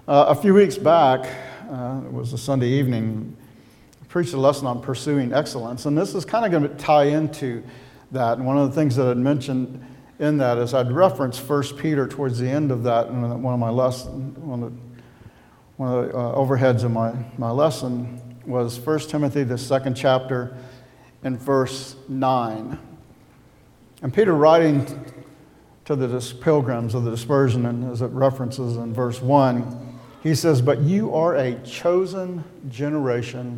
A few weeks back, it was a Sunday evening, I preached a lesson on pursuing excellence, and this is kind of going to tie into that. And one of the things that I'd mentioned in that is I'd reference 1 Peter towards the end of that in one of my lessons. One of the overheads of my lesson was 1 Timothy, the 2nd chapter, in verse 9. And Peter, writing to the pilgrims of the dispersion, and as it references in verse 1, he says, "But you are a chosen generation,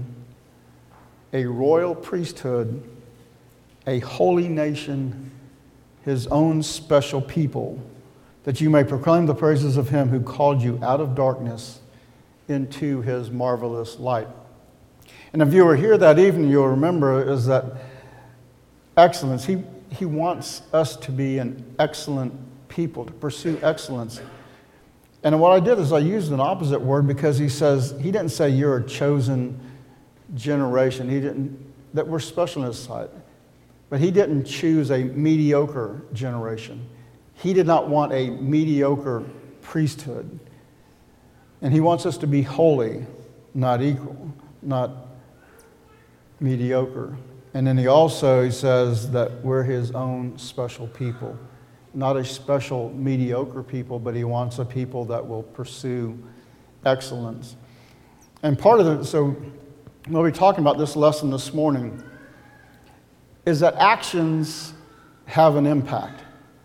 a royal priesthood, a holy nation, his own special people, that you may proclaim the praises of him who called you out of darkness into his marvelous light." And if you were here that evening, you'll remember is that excellence. He wants us to be an excellent people, to pursue excellence. And what I did is I used an opposite word because he didn't say you're a chosen generation. That we're special in his sight. But he didn't choose a mediocre generation. He did not want a mediocre priesthood. And he wants us to be holy, not equal, not mediocre. And then he says that we're his own special people. Not a special mediocre people, but he wants a people that will pursue excellence. And part of it, so we'll be talking about this lesson this morning, is that actions have an impact.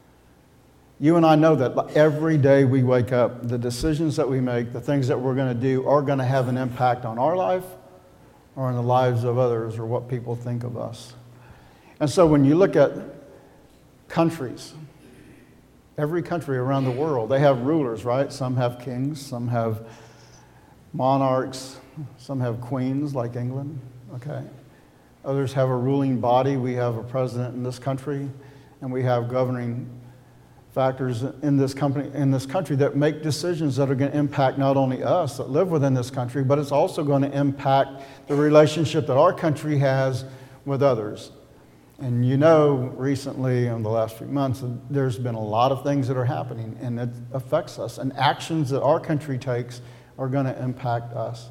You and I know that every day we wake up, the decisions that we make, the things that we're going to do are going to have an impact on our life or on the lives of others or what people think of us. And so when you look at countries, every country around the world, they have rulers, right? Some have kings, some have monarchs, some have queens like England, okay? Others have a ruling body. We have a president in this country, and we have governing factors in this country that make decisions that are going to impact not only us that live within this country, but it's also going to impact the relationship that our country has with others. And you know, recently, in the last few months, there's been a lot of things that are happening, and it affects us. And actions that our country takes are going to impact us.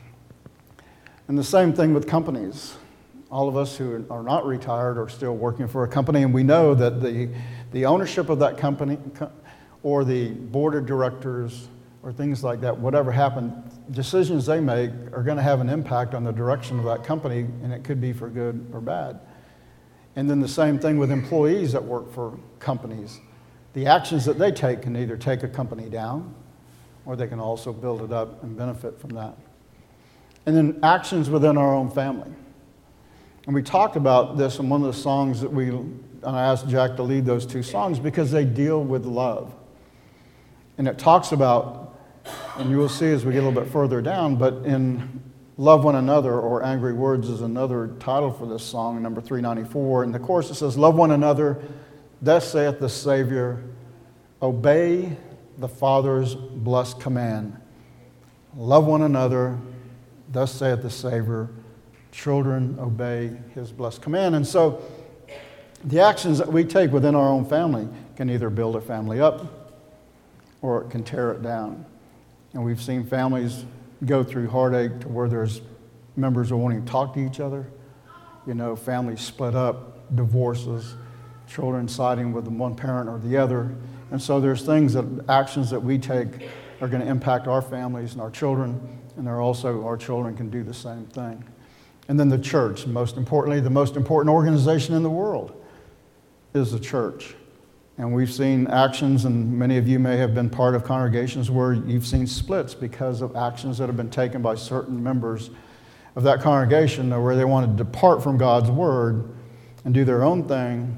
And the same thing with companies. All of us who are not retired are still working for a company, and we know that the ownership of that company or the board of directors or things like that, whatever happened, decisions they make are going to have an impact on the direction of that company, and it could be for good or bad. And then the same thing with employees that work for companies. The actions that they take can either take a company down, or they can also build it up and benefit from that. And then actions within our own family. And we talked about this in one of the songs and I asked Jack to lead those two songs because they deal with love. And it talks about, and you will see as we get a little bit further down, but in Love One Another, or Angry Words is another title for this song, number 394. In the chorus it says, "Love one another, thus saith the Savior, obey the Father's blessed command. Love one another, thus saith the Savior, children obey his blessed command." And so the actions that we take within our own family can either build a family up or it can tear it down. And we've seen families go through heartache to where there's members who won't even talk to each other. You know, families split up, divorces, children siding with one parent or the other. And so there's actions that we take are going to impact our families and our children, and our children can do the same thing. And then the church, most importantly, the most important organization in the world is the church. And we've seen actions, and many of you may have been part of congregations where you've seen splits because of actions that have been taken by certain members of that congregation where they want to depart from God's word and do their own thing,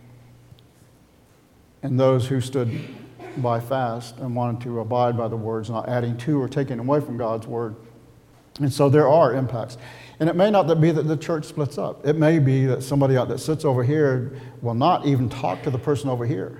and those who stood by fast and wanted to abide by the words, not adding to or taking away from God's word. And so there are impacts. And it may not be that the church splits up. It may be that somebody out that sits over here will not even talk to the person over here.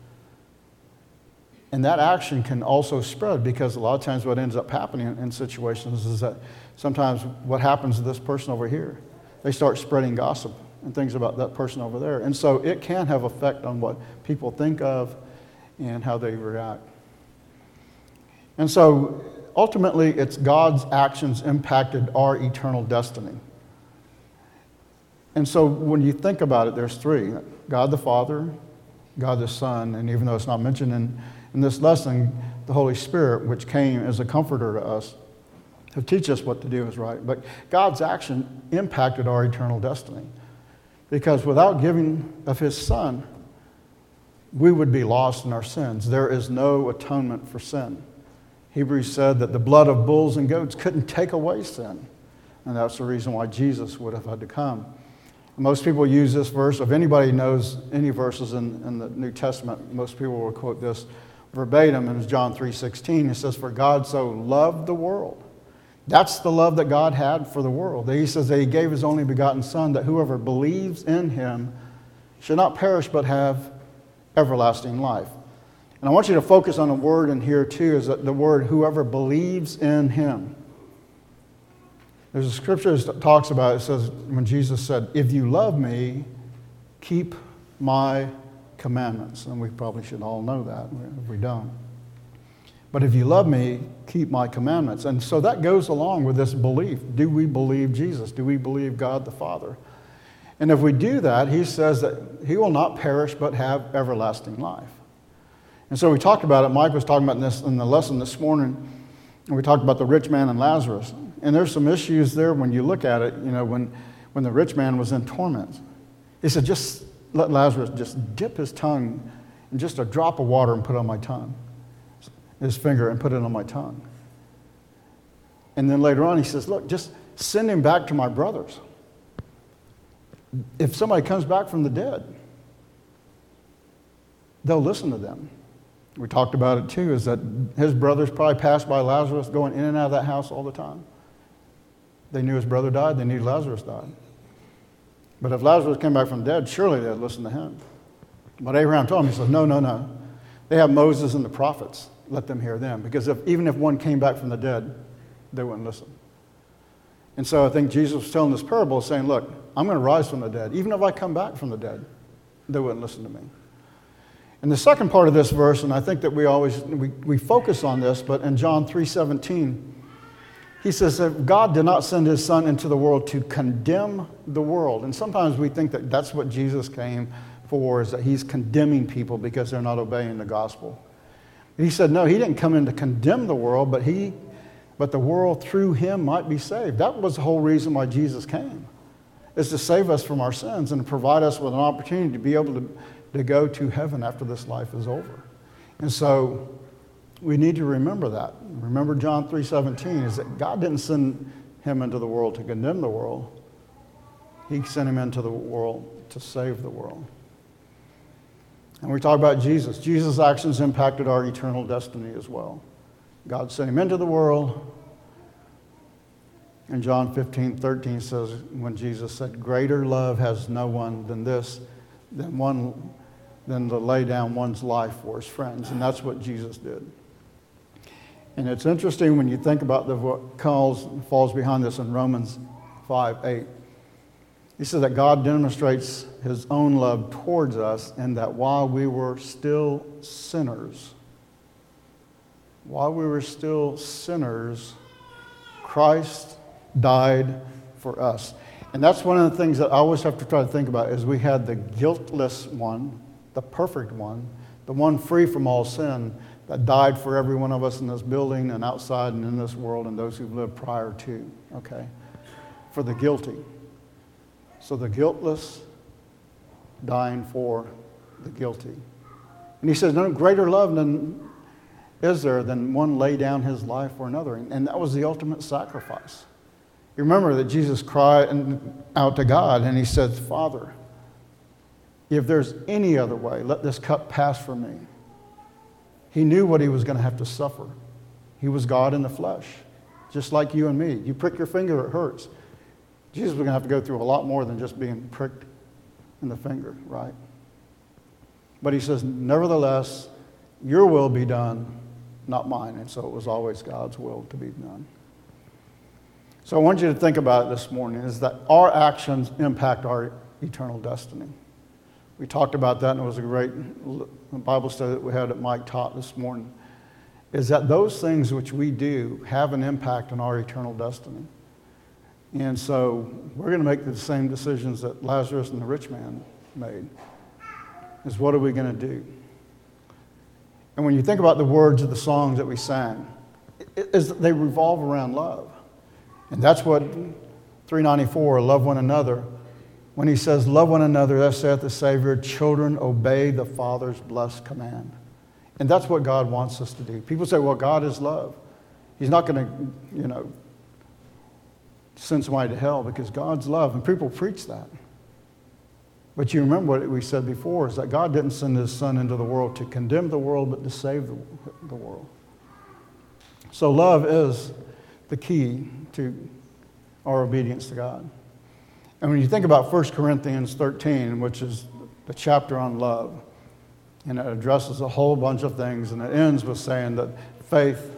And that action can also spread, because a lot of times what ends up happening in situations is that sometimes what happens to this person over here, they start spreading gossip and things about that person over there. And so it can have effect on what people think of and how they react. And so ultimately it's God's actions impacted our eternal destiny. And so when you think about it, there's three: God the Father, God the Son, and even though it's not mentioned in this lesson, the Holy Spirit, which came as a comforter to us to teach us what to do is right. But God's action impacted our eternal destiny, because without giving of his Son, we would be lost in our sins. There is no atonement for sin. Hebrews said that the blood of bulls and goats couldn't take away sin. And that's the reason why Jesus would have had to come. Most people use this verse. If anybody knows any verses in the New Testament, most people will quote this verbatim. And it's John 3:16. It says, "For God so loved the world." That's the love that God had for the world. He says that he gave his only begotten Son, that whoever believes in him should not perish but have everlasting life. And I want you to focus on a word in here too, is that the word "whoever believes in him." There's a scripture that talks about it. It says, when Jesus said, "If you love me, keep my commandments." And we probably should all know that if we don't. But if you love me, keep my commandments. And so that goes along with this belief. Do we believe Jesus? Do we believe God the Father? And if we do that, he says that he will not perish but have everlasting life. And so we talked about it. Mike was talking about this in the lesson this morning. And we talked about the rich man and Lazarus. And there's some issues there when you look at it, when the rich man was in torment. He said, just let Lazarus just dip his tongue in just a drop of water and put it on my tongue. His finger and put it on my tongue. And then later on he says, look, just send him back to my brothers. If somebody comes back from the dead, they'll listen to them. We talked about it too, is that his brothers probably passed by Lazarus going in and out of that house all the time. They knew his brother died, they knew Lazarus died. But if Lazarus came back from the dead, surely they'd listen to him. But Abraham told him, he says, no. They have Moses and the prophets. Let them hear them. Because even if one came back from the dead, they wouldn't listen. And so I think Jesus was telling this parable, saying, look, I'm going to rise from the dead. Even if I come back from the dead, they wouldn't listen to me. And the second part of this verse, and I think that we focus on this, but in John 3:17, he says that God did not send his Son into the world to condemn the world. And sometimes we think that that's what Jesus came for, is that he's condemning people because they're not obeying the gospel. He said, no, he didn't come in to condemn the world, but the world through him might be saved. That was the whole reason why Jesus came, is to save us from our sins and to provide us with an opportunity to be able to go to heaven after this life is over. And so we need to remember that. Remember John 3:17, is that God didn't send him into the world to condemn the world. He sent him into the world to save the world. And we talk about Jesus. Jesus' actions impacted our eternal destiny as well. God sent him into the world. And John 15:13 says, when Jesus said, "Greater love has no one than this, than to lay down one's life for his friends." And that's what Jesus did. And it's interesting when you think about what falls behind this in Romans 5:8. He says that God demonstrates his own love towards us, and that while we were still sinners, Christ died for us. And that's one of the things that I always have to try to think about, is we had the guiltless one, the perfect one, the one free from all sin, that died for every one of us in this building and outside and in this world and those who've lived prior to, okay? For the guilty. So the guiltless dying for the guilty. And he says, no greater love is there than one lay down his life for another. And that was the ultimate sacrifice. You remember that Jesus cried out to God and he said, "Father, if there's any other way, let this cup pass from me." He knew what he was going to have to suffer. He was God in the flesh, just like you and me. You prick your finger, it hurts. Jesus was going to have to go through a lot more than just being pricked in the finger, right? But he says, nevertheless, your will be done, not mine. And so it was always God's will to be done. So I want you to think about it this morning, is that our actions impact our eternal destiny. We talked about that, and it was a great Bible study that we had that Mike taught this morning. is that those things which we do have an impact on our eternal destiny. And so we're going to make the same decisions that Lazarus and the rich man made, is what are we going to do? And when you think about the words of the songs that we sang, they revolve around love. And that's what 394, love one another. When he says, love one another, thus saith the Savior, children, obey the Father's blessed command. And that's what God wants us to do. People say, well, God is love. He's not going to, send somebody to hell because God's love. And people preach that. But you remember what we said before, is that God didn't send his Son into the world to condemn the world, but to save the world. So love is the key to our obedience to God. And when you think about 1 Corinthians 13, which is the chapter on love, and it addresses a whole bunch of things, and it ends with saying that faith,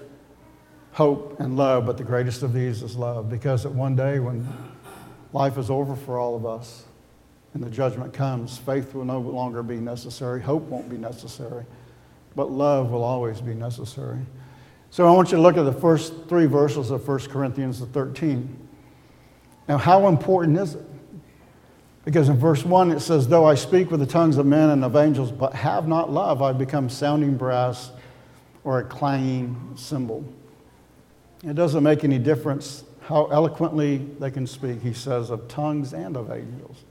hope, and love, but the greatest of these is love, because at one day when life is over for all of us and the judgment comes, faith will no longer be necessary, hope won't be necessary, but love will always be necessary. So I want you to look at the first 3 verses of 1 Corinthians 13. Now, how important is it? Because in verse 1 it says, though I speak with the tongues of men and of angels, but have not love, I become sounding brass or a clanging cymbal. It doesn't make any difference how eloquently they can speak, he says, of tongues and of angels.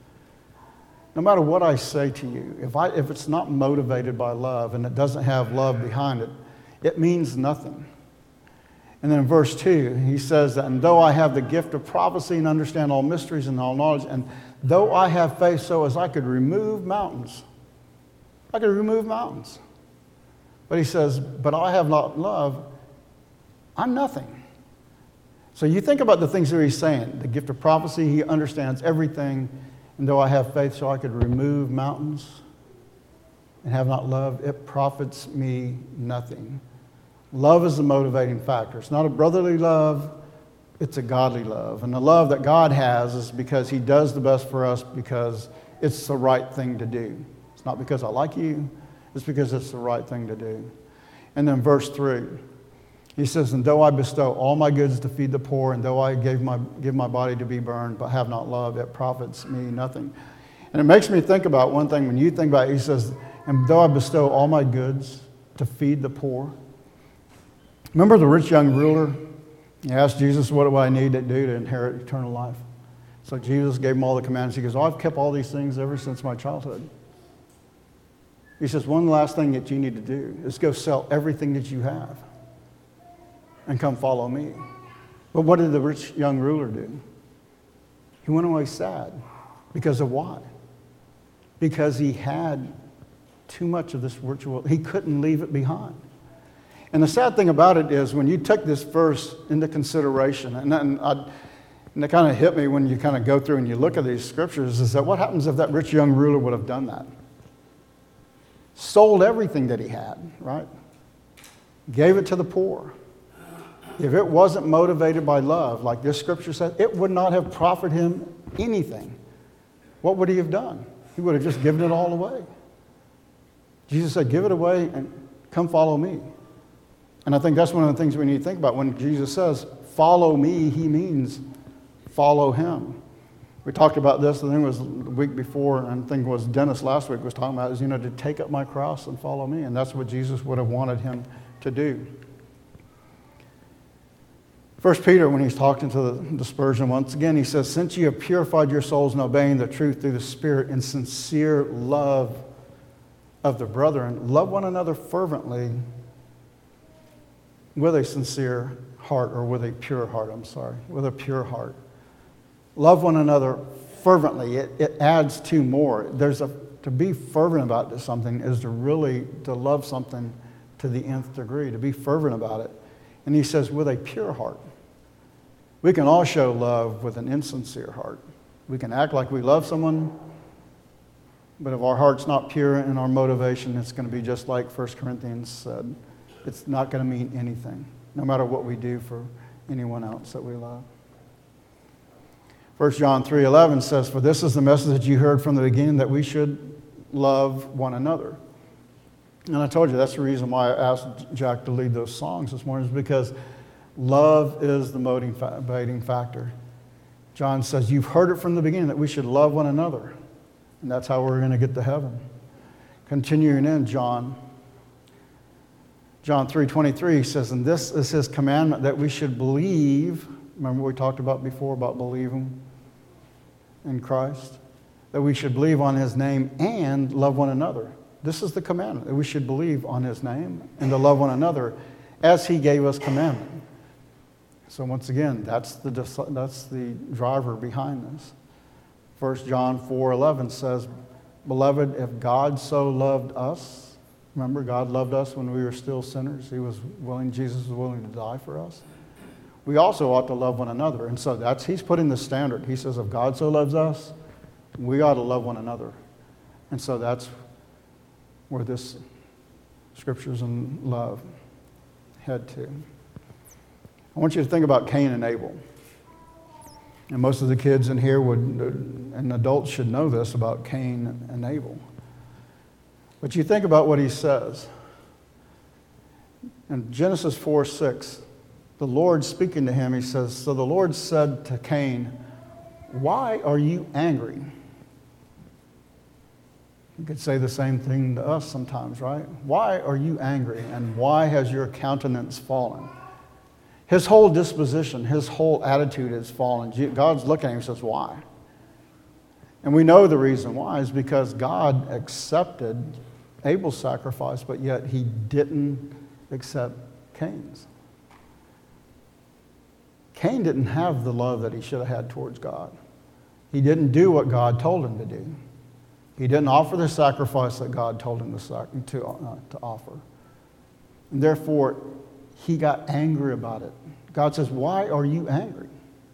No matter what I say to you, if it's not motivated by love and it doesn't have love behind it, it means nothing. And then in verse 2, he says that, and though I have the gift of prophecy and understand all mysteries and all knowledge, and though I have faith so as I could remove mountains. I could remove mountains. But he says, but I have not love, I'm nothing. So you think about the things that he's saying. The gift of prophecy, he understands everything. And though I have faith so I could remove mountains and have not love, it profits me nothing. Love is the motivating factor. It's not a brotherly love, it's a godly love. And the love that God has is because he does the best for us because it's the right thing to do. It's not because I like you, it's because it's the right thing to do. And then verse 3, he says, and though I bestow all my goods to feed the poor, and though I give my body to be burned, but have not love, it profits me nothing. And it makes me think about one thing. When you think about it, he says, and though I bestow all my goods to feed the poor. Remember the rich young ruler? He asked Jesus, what do I need to do to inherit eternal life? So Jesus gave him all the commandments. He goes, I've kept all these things ever since my childhood. He says, one last thing that you need to do is go sell everything that you have and come follow me. But what did the rich young ruler do? He went away sad. Because of why? Because he had too much of this virtual, he couldn't leave it behind. And the sad thing about it is when you took this verse into consideration, and it kind of hit me when you kind of go through and you look at these scriptures, is that what happens if that rich young ruler would have done that? Sold everything that he had, right? Gave it to the poor. If it wasn't motivated by love, like this scripture says, it would not have profited him anything. What would he have done? He would have just given it all away. Jesus said, give it away and come follow me. And I think that's one of the things we need to think about. When Jesus says, follow me, he means follow him. We talked about this, I think it was the week before, and I think it was Dennis last week was talking about, is, to take up my cross and follow me. And that's what Jesus would have wanted him to do. 1 Peter, when he's talking to the dispersion, once again, he says, since you have purified your souls in obeying the truth through the Spirit in sincere love of the brethren, love one another fervently with a sincere heart, or with a pure heart, with a pure heart. Love one another fervently. It adds two more. To be fervent about something is to love something to the nth degree, to be fervent about it. And he says, with a pure heart. We can all show love with an insincere heart. We can act like we love someone, but if our heart's not pure in our motivation, it's going to be just like 1 Corinthians said. It's not going to mean anything, no matter what we do for anyone else that we love. 1 John 3:11 says, for this is the message that you heard from the beginning, that we should love one another. And I told you that's the reason why I asked Jack to lead those songs this morning, is because love is the motivating factor. John says, you've heard it from the beginning that we should love one another. And that's how we're going to get to heaven. Continuing in John 3:23, he says, and this is his commandment, that we should believe. Remember we talked about before about believing in Christ? That we should believe on his name and love one another. This is the commandment, that we should believe on his name and to love one another as he gave us commandment. So once again, that's the driver behind this. 1 John 4:11 says, beloved, if God so loved us, remember God loved us when we were still sinners. Jesus was willing to die for us. We also ought to love one another. And so he's putting the standard. He says, if God so loves us, we ought to love one another. And so that's where this scriptures and love head to. I want you to think about Cain and Abel. And most of the kids in here and adults should know this about Cain and Abel. But you think about what he says. In Genesis 4:6, the Lord speaking to him, he says, so the Lord said to Cain, why are you angry? You could say the same thing to us sometimes, right? Why are you angry, and why has your countenance fallen? His whole disposition, his whole attitude has fallen. God's looking at him and says, why? And we know the reason why is because God accepted Abel's sacrifice, but yet he didn't accept Cain's. Cain didn't have the love that he should have had towards God. He didn't do what God told him to do. He didn't offer the sacrifice that God told him to offer. And therefore, he got angry about it. God says, why are you angry?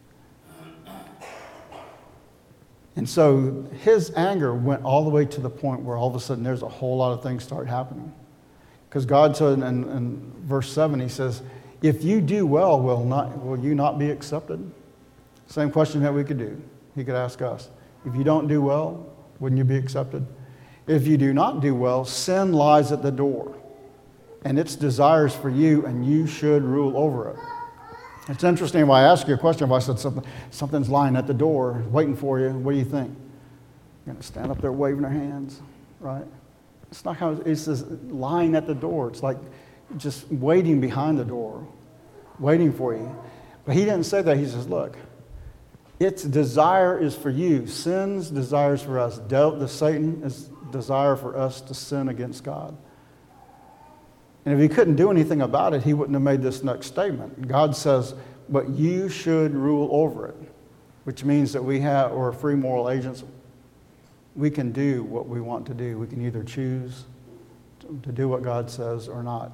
And so his anger went all the way to the point where all of a sudden there's a whole lot of things start happening. Because God said in verse 7, he says, if you do well, will you not be accepted? Same question that we could do. He could ask us. If you don't do well, wouldn't you be accepted? If you do not do well, sin lies at the door, and its desires for you, and you should rule over it. It's interesting if I ask you a question, if I said something's lying at the door, waiting for you, what do you think? You're going to stand up there waving their hands, right? It's not how it's just lying at the door. It's like just waiting behind the door, waiting for you. But he didn't say that. He says, look, its desire is for you. Sin's desires for us. Satan's desire for us to sin against God. And if he couldn't do anything about it, he wouldn't have made this next statement. God says, but you should rule over it, which means that we're free moral agents. We can do what we want to do. We can either choose to do what God says or not.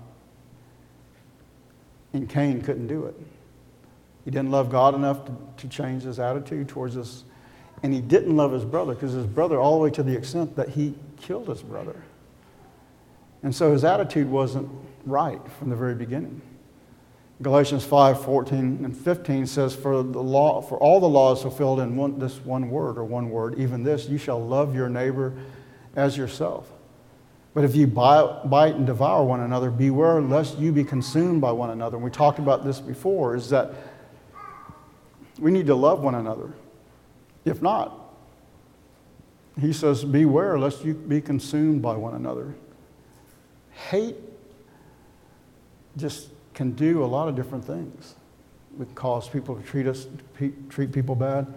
And Cain couldn't do it. He didn't love God enough to change his attitude towards us. And he didn't love his brother, because his brother, all the way to the extent that he killed his brother. And so his attitude wasn't right from the very beginning. Galatians 5:14 and 15 says, for all the law is fulfilled in one word, even this, you shall love your neighbor as yourself. But if you bite and devour one another, beware lest you be consumed by one another. And we talked about this before, is that we need to love one another. If not, he says, beware lest you be consumed by one another. Hate just can do a lot of different things. It can cause people to treat people bad.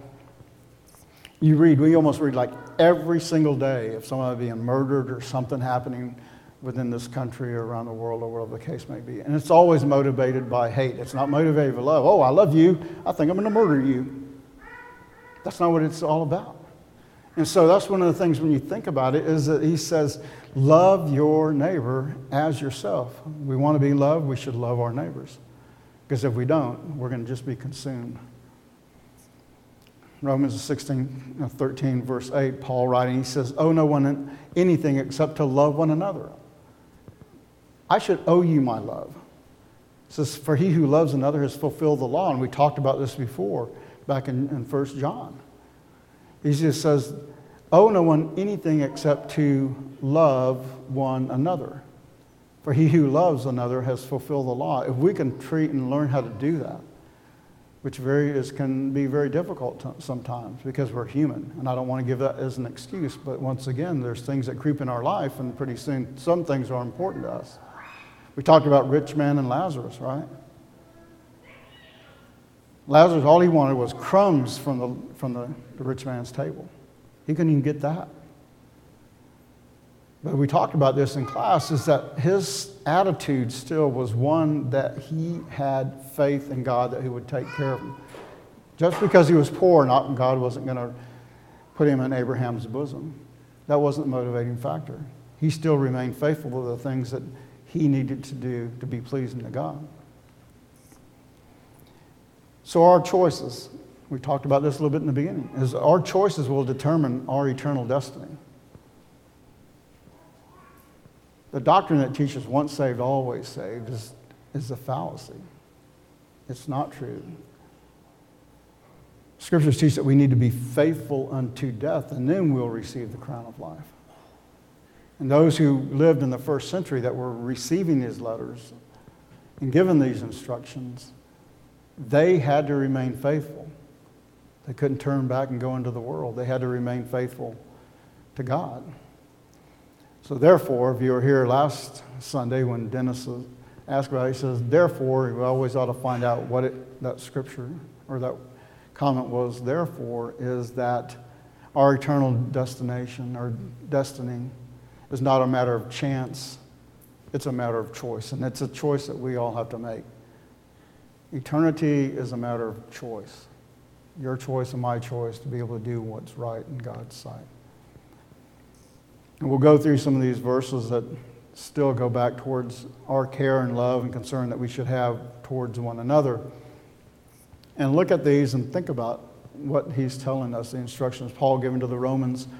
We almost read like every single day of somebody being murdered or something happening within this country or around the world or whatever the case may be. And it's always motivated by hate. It's not motivated by love. Oh, I love you. I think I'm going to murder you. That's not what it's all about. And so that's one of the things when you think about it is that he says, love your neighbor as yourself. We want to be loved, we should love our neighbors. Because if we don't, we're going to just be consumed. Romans 13, verse 8, Paul writing, he says, owe no one anything except to love one another. I should owe you my love. It says, for he who loves another has fulfilled the law. And we talked about this before, back in 1 John. He just says, owe no one anything except to love one another. For he who loves another has fulfilled the law. If we can treat and learn how to do that, which can be very difficult sometimes because we're human. And I don't want to give that as an excuse, but once again, there's things that creep in our life, and pretty soon some things are important to us. We talked about rich man and Lazarus, right? Lazarus, all he wanted was crumbs from the rich man's table. He couldn't even get that. But we talked about this in class, is that his attitude still was one that he had faith in God that he would take care of him. Just because he was poor, God wasn't going to put him in Abraham's bosom. That wasn't the motivating factor. He still remained faithful to the things that he needed to do to be pleasing to God. So our choices, we talked about this a little bit in the beginning, is our choices will determine our eternal destiny. The doctrine that teaches once saved, always saved is a fallacy. It's not true. Scriptures teach that we need to be faithful unto death, and then we'll receive the crown of life. And those who lived in the first century that were receiving these letters and given these instructions, they had to remain faithful. They couldn't turn back and go into the world. They had to remain faithful to God. So therefore, if you were here last Sunday when Dennis asked about it, he says, therefore, we always ought to find out what that scripture or that comment was. Therefore, is that our eternal destination or destiny is not a matter of chance. It's a matter of choice. And it's a choice that we all have to make. Eternity is a matter of choice. Your choice and my choice to be able to do what's right in God's sight. And we'll go through some of these verses that still go back towards our care and love and concern that we should have towards one another. And look at these and think about what he's telling us, the instructions Paul given to the Romans,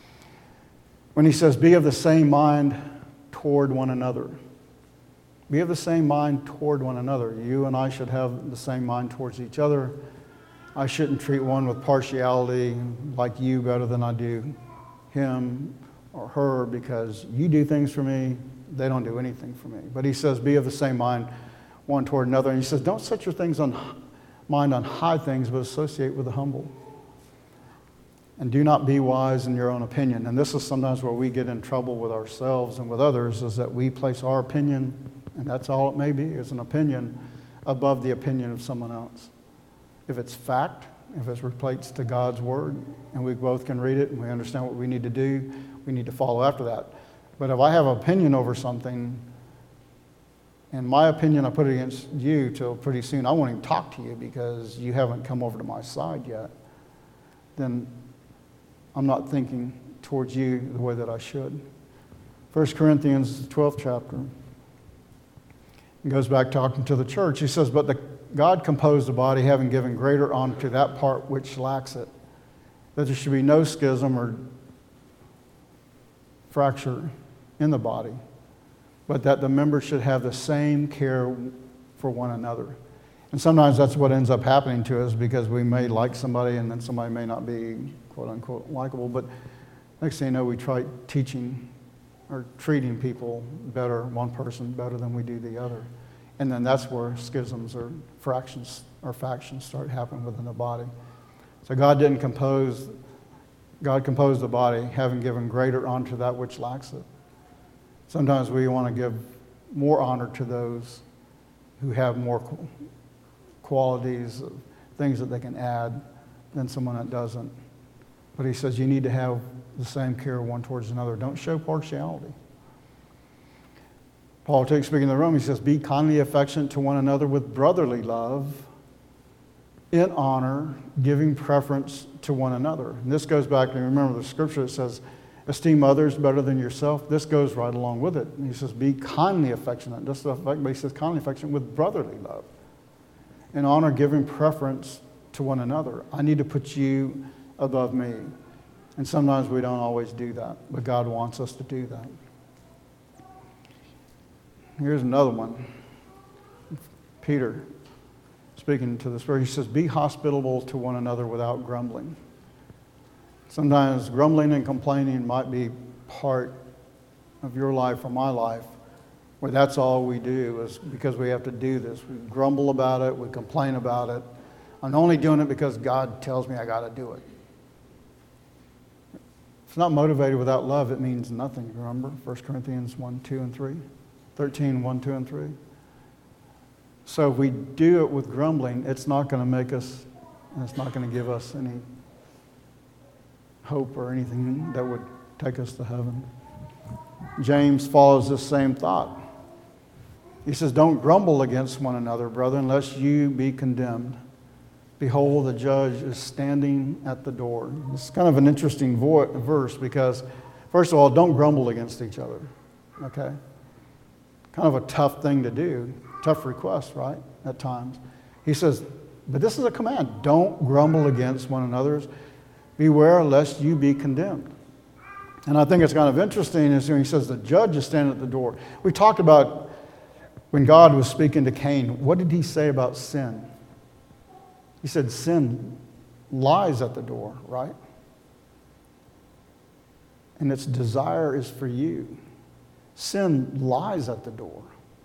when he says, be of the same mind toward one another. Be of the same mind toward one another. You and I should have the same mind towards each other. I shouldn't treat one with partiality, like you better than I do him or her, because you do things for me, they don't do anything for me. But he says, be of the same mind one toward another. And he says, don't set your mind on high things, but associate with the humble. And do not be wise in your own opinion. And this is sometimes where we get in trouble with ourselves and with others, is that we place our opinion, and that's all it may be, is an opinion, above the opinion of someone else. If it's fact, if it relates to God's word, and we both can read it and we understand what we need to do, we need to follow after that. But if I have an opinion over something, and my opinion I put it against you, till pretty soon I won't even talk to you because you haven't come over to my side yet, then I'm not thinking towards you the way that I should. 1 Corinthians, the 12th chapter, he goes back talking to the church. He says, but God composed the body, having given greater honor to that part which lacks it, that there should be no schism or fracture in the body, but that the members should have the same care for one another. And sometimes that's what ends up happening to us, because we may like somebody and then somebody may not be quote unquote likable, but next thing you know, we try teaching or treating people better, one person better than we do the other. And then that's where schisms or fractions or factions start happening within the body. So God composed the body, having given greater honor to that which lacks it. Sometimes we want to give more honor to those who have more qualities, things that they can add, than someone that doesn't. But he says you need to have the same care one towards another. Don't show partiality. Paul, speaking to the Romans, he says, be kindly affectionate to one another with brotherly love, in honor, giving preference to one another. And this goes back to, remember the scripture that says, esteem others better than yourself. This goes right along with it. And he says, be kindly affectionate. But he says, kindly affectionate with brotherly love. In honor, giving preference to one another. I need to put you above me. And sometimes we don't always do that, but God wants us to do that. Here's another one. Peter, speaking to the Spirit, he says, be hospitable to one another without grumbling. Sometimes grumbling and complaining might be part of your life or my life, where that's all we do is because we have to do this. We grumble about it, we complain about it. I'm only doing it because God tells me I got to do it. If it's not motivated without love, it means nothing, remember? 1 Corinthians 1, 2, and 3. 13, 1, 2, and 3. So if we do it with grumbling, it's not going to make us, and it's not going to give us any hope or anything that would take us to heaven. James follows this same thought. He says, don't grumble against one another, brethren, lest you be condemned. Behold, the judge is standing at the door. It's kind of an interesting verse because, first of all, don't grumble against each other. Okay? Kind of a tough thing to do. Tough request, right? At times. He says, but this is a command. Don't grumble against one another. Beware lest you be condemned. And I think it's kind of interesting is when he says the judge is standing at the door. We talked about when God was speaking to Cain, what did he say about sin? He said sin lies at the door, right? And its desire is for you. Sin lies at the door.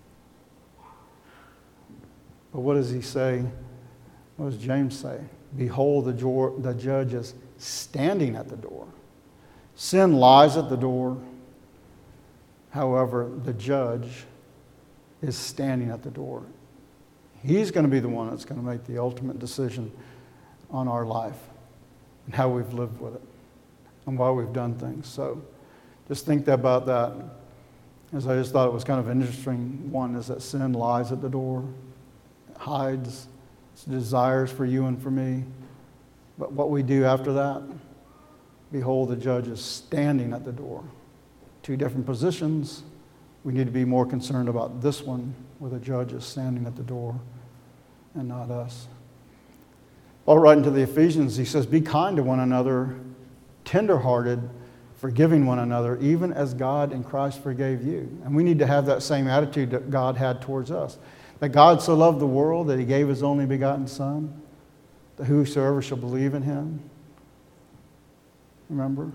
But what does he say? What does James say? Behold, the judge is standing at the door. Sin lies at the door. However, the judge is standing at the door. He's going to be the one that's going to make the ultimate decision on our life and how we've lived with it and why we've done things. So just think about that. As I just thought it was kind of an interesting one, is that sin lies at the door. It hides its desires for you and for me. But what we do after that, behold, the judge is standing at the door. Two different positions. We need to be more concerned about this one, where the judge is standing at the door and not us. Paul, writing to the Ephesians, he says, be kind to one another, tenderhearted, forgiving one another, even as God in Christ forgave you. And we need to have that same attitude that God had towards us. That God so loved the world that he gave his only begotten Son, that whosoever shall believe in him. Remember?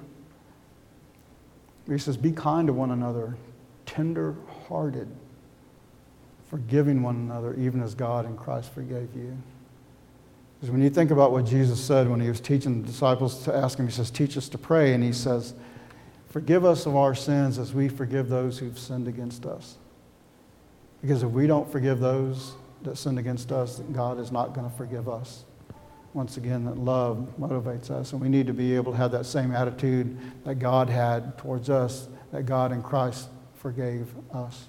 He says, be kind to one another, tender-hearted, forgiving one another, even as God in Christ forgave you. Because when you think about what Jesus said when he was teaching the disciples to ask him, he says, teach us to pray, and he says, forgive us of our sins as we forgive those who've sinned against us. Because if we don't forgive those that sinned against us, then God is not going to forgive us. Once again, that love motivates us, and we need to be able to have that same attitude that God had towards us, that God in Christ forgave us.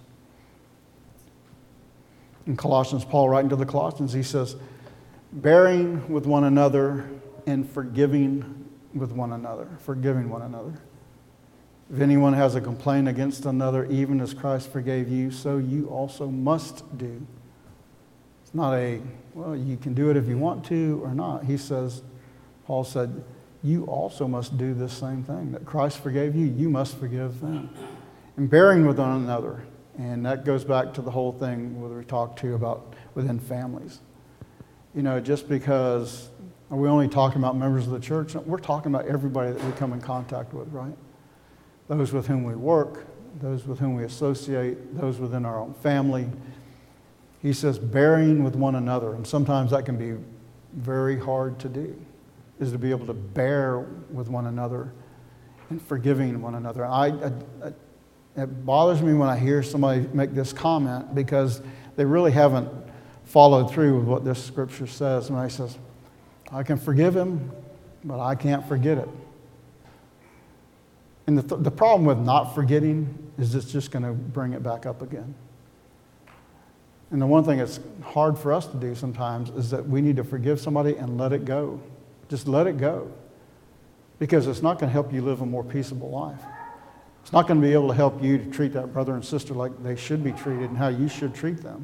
In Colossians, Paul writing to the Colossians, he says, bearing with one another and forgiving with one another, forgiving one another. If anyone has a complaint against another, even as Christ forgave you, so you also must do. It's not well, you can do it if you want to or not. He says, Paul said, you also must do this same thing. That Christ forgave you, you must forgive them. And bearing with one another. And that goes back to the whole thing where we talked to about within families. You know, just because, are we only talking about members of the church? No, we're talking about everybody that we come in contact with, right? Those with whom we work, those with whom we associate, those within our own family. He says, bearing with one another. And sometimes that can be very hard to do, is to be able to bear with one another and forgiving one another. It bothers me when I hear somebody make this comment because they really haven't followed through with what this scripture says. And he says, I can forgive him, but I can't forget it. And the problem with not forgetting is it's just going to bring it back up again. And the one thing that's hard for us to do sometimes is that we need to forgive somebody and let it go. Just let it go. Because it's not going to help you live a more peaceable life. It's not going to be able to help you to treat that brother and sister like they should be treated and how you should treat them.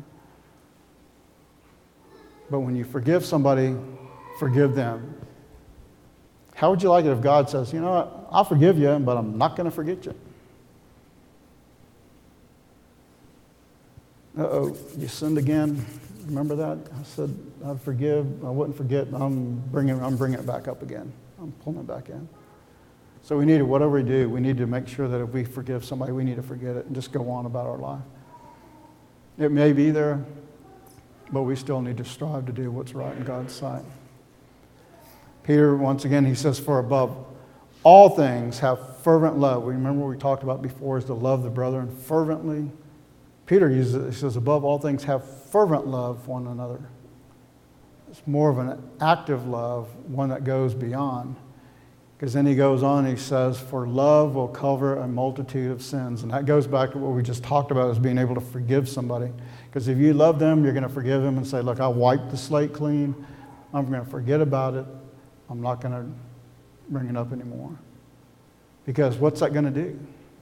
But when you forgive somebody, forgive them. How would you like it if God says, you know what, I'll forgive you, but I'm not going to forget you? Uh-oh, you sinned again. Remember that? I said I'd forgive, I wouldn't forget, I'm bringing it back up again. I'm pulling it back in. So we need to, whatever we do, we need to make sure that if we forgive somebody, we need to forget it and just go on about our life. It may be there, but we still need to strive to do what's right in God's sight. Peter, once again, he says, for above all things have fervent love. We remember what we talked about before is to love the brethren fervently. Peter uses it, he says, above all things have fervent love for one another. It's more of an active love, one that goes beyond. Because then he goes on, he says, for love will cover a multitude of sins. And that goes back to what we just talked about, as being able to forgive somebody. Because if you love them, you're going to forgive them and say, look, I wiped the slate clean. I'm going to forget about it. I'm not going to bring it up anymore. Because what's that going to do?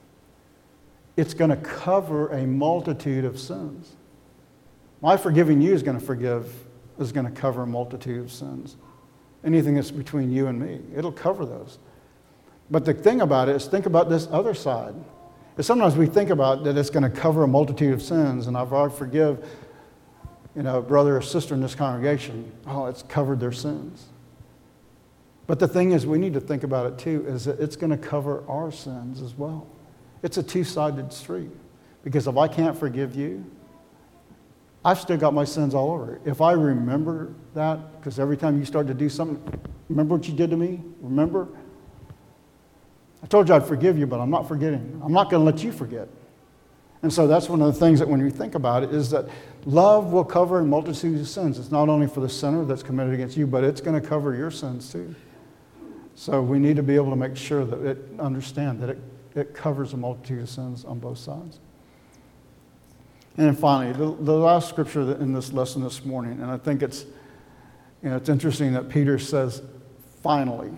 It's going to cover a multitude of sins. My forgiving you is going to cover a multitude of sins. Anything that's between you and me, it'll cover those. But the thing about it is, think about this other side. Is sometimes we think about that it's going to cover a multitude of sins, and I've already forgive, a brother or sister in this congregation. Oh, it's covered their sins. But the thing is, we need to think about it too, is that it's going to cover our sins as well. It's a two-sided street. Because if I can't forgive you, I've still got my sins all over. If I remember that, because every time you start to do something, remember what you did to me? Remember? I told you I'd forgive you, but I'm not forgetting. I'm not going to let you forget. And so that's one of the things that when you think about it is that love will cover a multitude of sins. It's not only for the sinner that's committed against you, but it's going to cover your sins too. So we need to be able to make sure that understand that it covers a multitude of sins on both sides. And then finally, the last scripture in this lesson this morning, and I think it's interesting that Peter says, finally,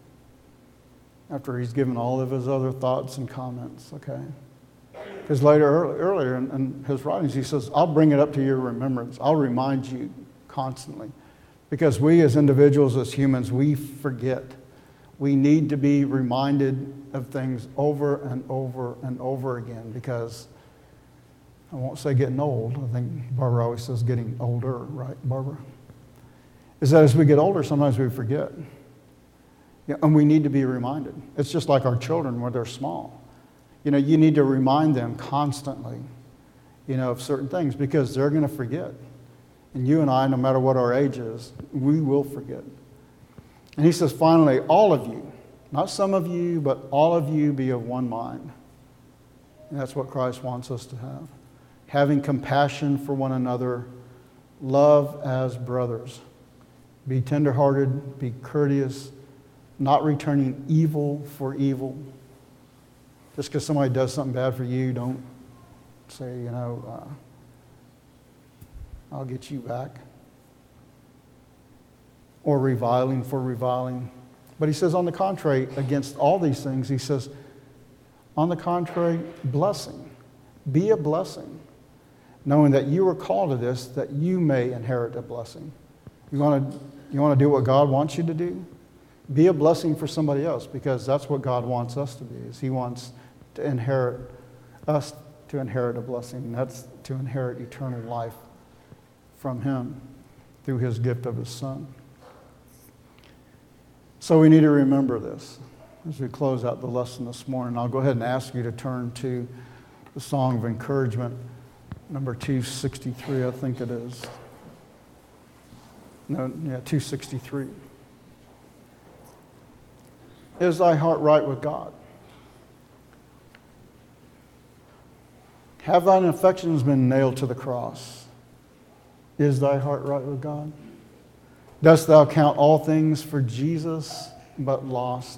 after he's given all of his other thoughts and comments, okay? Because earlier in his writings, he says, I'll bring it up to your remembrance. I'll remind you constantly. Because we as individuals, as humans, we forget. We need to be reminded of things over and over and over again, because I won't say getting old. I think Barbara always says getting older, right, Barbara? Is that as we get older, sometimes we forget. Yeah, and we need to be reminded. It's just like our children when they're small. You need to remind them constantly, of certain things, because they're going to forget. And you and I, no matter what our age is, we will forget. And he says, finally, all of you, not some of you, but all of you be of one mind. And that's what Christ wants us to have. Having compassion for one another, love as brothers. Be tenderhearted, be courteous, not returning evil for evil. Just because somebody does something bad for you, don't say, I'll get you back. Or reviling for reviling. But he says, on the contrary, against all these things, he says, on the contrary, blessing. Be a blessing, knowing that you were called to this, that you may inherit a blessing. You want to do what God wants you to do? Be a blessing for somebody else, because that's what God wants us to be. Is He wants to inherit us to inherit a blessing. And that's to inherit eternal life from Him through His gift of His Son. So we need to remember this as we close out the lesson this morning. I'll go ahead and ask you to turn to the Song of Encouragement, number 263, I think it is. 263. Is thy heart right with God? Have thine affections been nailed to the cross? Is thy heart right with God? Dost thou count all things for Jesus but lost?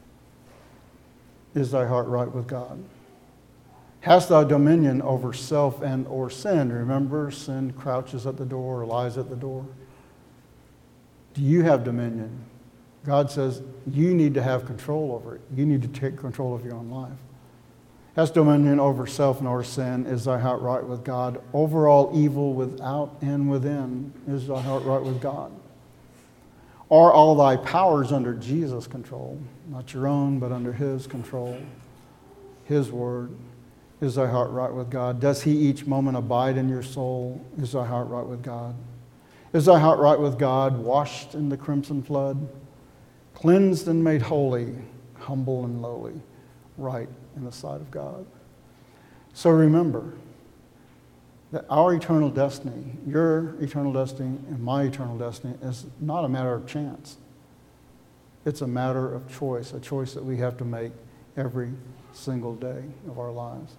Is thy heart right with God? Hast thou dominion over self and or sin? Remember, sin crouches at the door or lies at the door. Do you have dominion? God says you need to have control over it. You need to take control of your own life. Hast dominion over self and over sin? Is thy heart right with God? Over all evil without and within? Is thy heart right with God? Are all thy powers under Jesus' control? Not your own, but under His control. His word. Is thy heart right with God? Does He each moment abide in your soul? Is thy heart right with God? Is thy heart right with God? Washed in the crimson flood? Cleansed and made holy, humble and lowly, right in the sight of God. So remember, that our eternal destiny, your eternal destiny and my eternal destiny, is not a matter of chance. It's a matter of choice, a choice that we have to make every single day of our lives.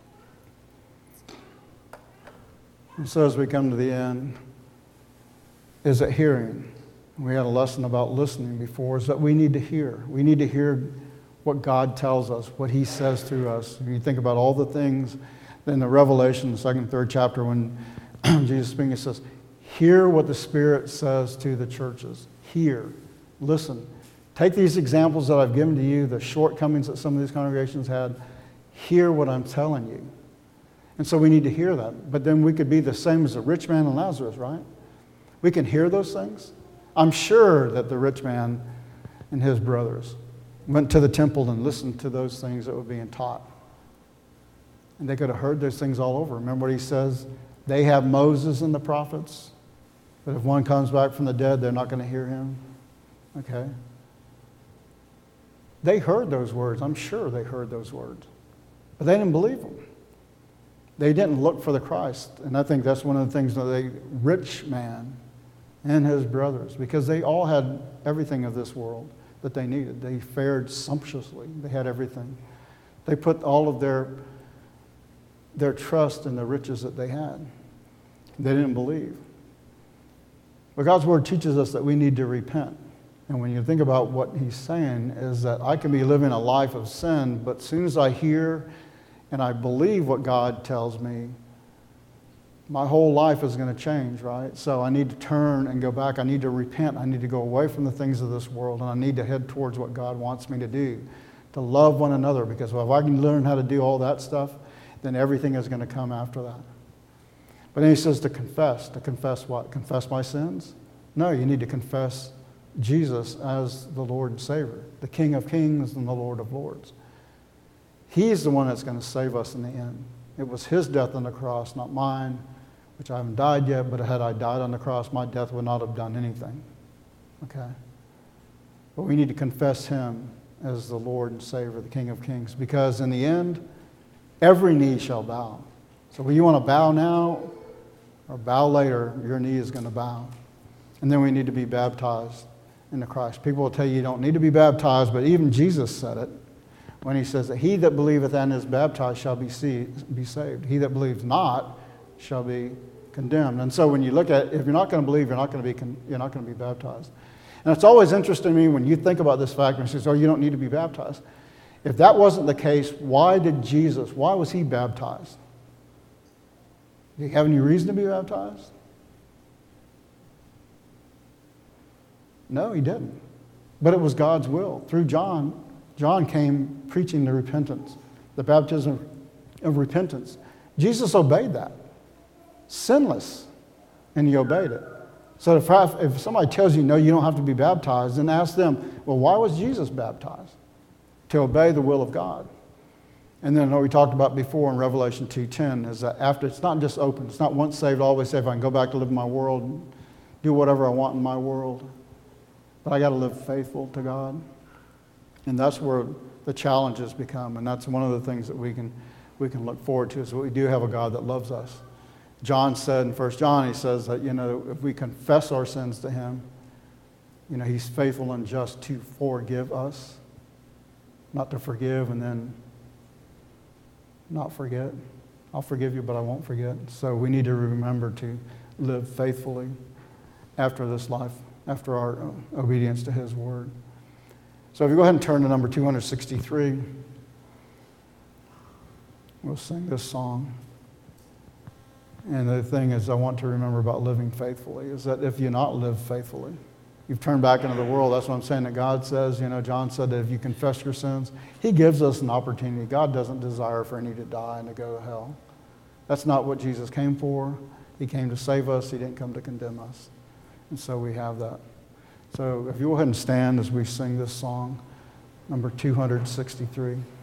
And so as we come to the end, is that hearing. We had a lesson about listening before, is that we need to hear. We need to hear what God tells us, what he says to us. If you think about all the things in the Revelation, the 2nd, 3rd chapter, when Jesus speaking, he says, hear what the Spirit says to the churches. Hear, listen. Take these examples that I've given to you, the shortcomings that some of these congregations had. Hear what I'm telling you. And so we need to hear that. But then we could be the same as the rich man and Lazarus, right? We can hear those things. I'm sure that the rich man and his brothers went to the temple and listened to those things that were being taught. And they could have heard those things all over. Remember what he says? They have Moses and the prophets, but if one comes back from the dead, they're not going to hear him. Okay? They heard those words. I'm sure they heard those words. But they didn't believe them. They didn't look for the Christ. And I think that's one of the things that the rich man and his brothers, because they all had everything of this world that they needed. They fared sumptuously. They had everything. They put all of their trust in the riches that they had. They didn't believe. But God's word teaches us that we need to repent. And when you think about what he's saying, is that I can be living a life of sin, but as soon as I hear and I believe what God tells me, my whole life is going to change, right? So I need to turn and go back. I need to repent. I need to go away from the things of this world, and I need to head towards what God wants me to do, to love one another, because if I can learn how to do all that stuff, then everything is going to come after that. But then he says to confess. To confess what? Confess my sins? No, you need to confess Jesus as the Lord and Savior, the King of Kings and the Lord of Lords. He's the one that's going to save us in the end. It was his death on the cross, not mine, which I haven't died yet, but had I died on the cross, my death would not have done anything. Okay? But we need to confess him as the Lord and Savior, the King of Kings, because in the end, every knee shall bow. So whether you want to bow now or bow later, your knee is going to bow. And then we need to be baptized into Christ. People will tell you don't need to be baptized, but even Jesus said it when he says that he that believeth and is baptized shall be saved. He that believes not shall be condemned. And so when you look at it, if you're not going to believe, you're not going to be baptized. And it's always interesting to me when you think about this fact and says, oh, you don't need to be baptized. If that wasn't the case, why was he baptized? Did he have any reason to be baptized? No, he didn't. But it was God's will. Through John came preaching the repentance, the baptism of repentance. Jesus obeyed that. Sinless. And he obeyed it. So if somebody tells you, no, you don't have to be baptized, then ask them, well, why was Jesus baptized? To obey the will of God. And then what we talked about before in Revelation 2:10 is that after, it's not just open. It's not once saved, always saved. I can go back to live in my world, do whatever I want in my world. But I got to live faithful to God. And that's where the challenges become. And that's one of the things that we can look forward to, is that we do have a God that loves us. John said in 1 John, he says that, if we confess our sins to him, he's faithful and just to forgive us. Not to forgive and then not forget. I'll forgive you, but I won't forget. So we need to remember to live faithfully after this life, after our obedience to his word. So if you go ahead and turn to number 263, we'll sing this song. And the thing is, I want to remember about living faithfully, is that if you not live faithfully, you've turned back into the world. That's what I'm saying, that God says, John said that if you confess your sins, he gives us an opportunity. God doesn't desire for any to die and to go to hell. That's not what Jesus came for. He came to save us. He didn't come to condemn us. And so we have that. So if you go ahead and stand as we sing this song, number 263.